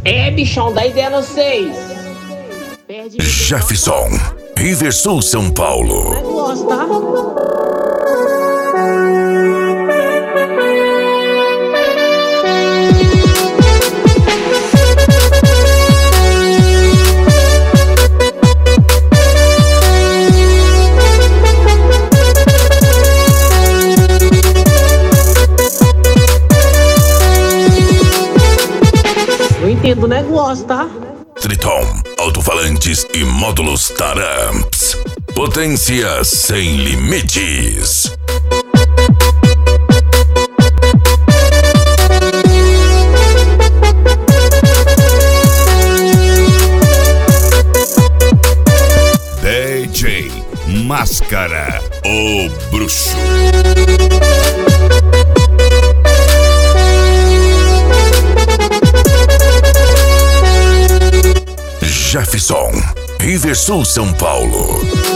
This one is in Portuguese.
É, bichão, dá ideia não sei. Jefferson, Riversul, São Paulo. Negócio, tá? Eu entendo o negócio, tá? Triton, alto-falantes e módulos Taramps. Potência sem limites. DJ Máscara, o bruxo. Jefferson, Riversul, São Paulo.